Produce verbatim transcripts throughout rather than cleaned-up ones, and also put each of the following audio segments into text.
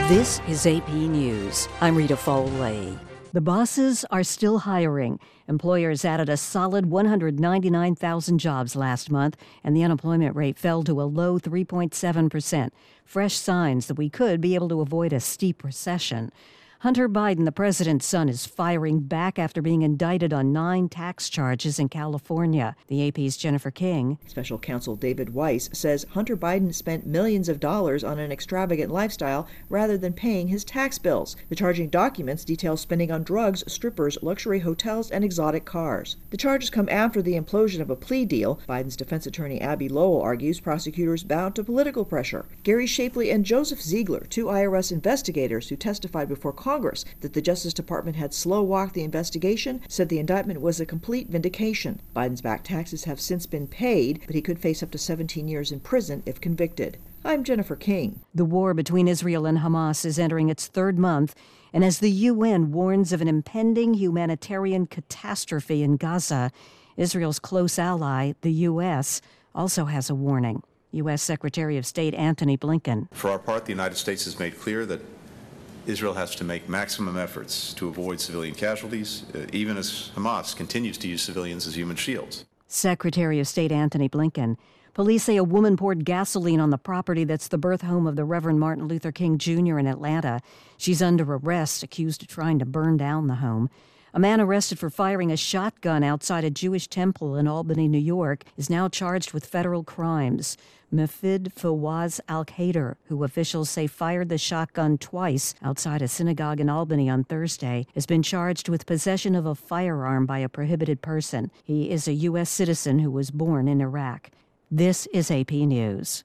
This is A P News. I'm Rita Foley. The bosses are still hiring. Employers added a solid one hundred ninety-nine thousand jobs last month, and the unemployment rate fell to a low three point seven percent. Fresh signs that we could be able to avoid a steep recession. Hunter Biden, the president's son, is firing back after being indicted on nine tax charges in California. The A P's Jennifer King. Special counsel David Weiss says Hunter Biden spent millions of dollars on an extravagant lifestyle rather than paying his tax bills. The charging documents detail spending on drugs, strippers, luxury hotels, and exotic cars. The charges come after the implosion of a plea deal. Biden's defense attorney Abby Lowell argues prosecutors bowed to political pressure. Gary Shapley and Joseph Ziegler, two I R S investigators who testified before Congress Congress that the Justice Department had slow-walked the investigation, said the indictment was a complete vindication. Biden's back taxes have since been paid, but he could face up to seventeen years in prison if convicted. I'm Jennifer King. The war between Israel and Hamas is entering its third month, and as the U N warns of an impending humanitarian catastrophe in Gaza, Israel's close ally, the U S, also has a warning. U S Secretary of State Antony Blinken. For our part, the United States has made clear that Israel has to make maximum efforts to avoid civilian casualties, uh, even as Hamas continues to use civilians as human shields. Secretary of State Antony Blinken. Police say a woman poured gasoline on the property that's the birth home of the Reverend Martin Luther King Junior in Atlanta. She's under arrest, accused of trying to burn down the home. A man arrested for firing a shotgun outside a Jewish temple in Albany, New York, is now charged with federal crimes. Mafid Fawaz al-Khaider, who officials say fired the shotgun twice outside a synagogue in Albany on Thursday, has been charged with possession of a firearm by a prohibited person. He is a U S citizen who was born in Iraq. This is A P News.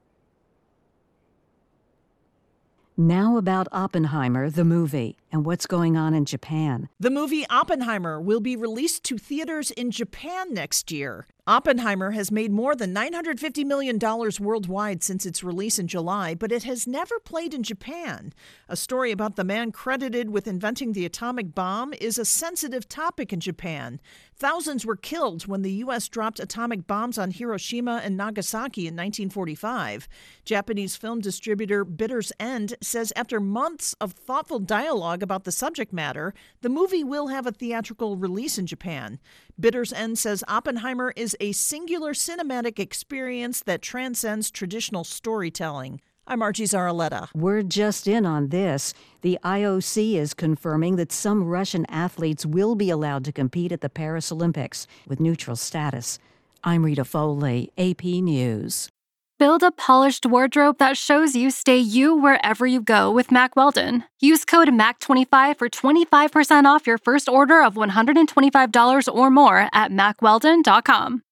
Now about Oppenheimer, the movie, and what's going on in Japan. The movie Oppenheimer will be released to theaters in Japan next year. Oppenheimer has made more than nine hundred fifty million dollars worldwide since its release in July, but it has never played in Japan. A story about the man credited with inventing the atomic bomb is a sensitive topic in Japan. Thousands were killed when the U S dropped atomic bombs on Hiroshima and Nagasaki in nineteen forty-five. Japanese film distributor Bitter's End says after months of thoughtful dialogue about the subject matter, the movie will have a theatrical release in Japan. Bitter's End says Oppenheimer is a singular cinematic experience that transcends traditional storytelling. I'm Archie Zaraletta. We're just in on this. The I O C is confirming that some Russian athletes will be allowed to compete at the Paris Olympics with neutral status. I'm Rita Foley, A P News. Build a polished wardrobe that shows you stay you wherever you go with Mack Weldon. Use code M A C twenty-five for twenty-five percent off your first order of one hundred twenty-five dollars or more at mack weldon dot com.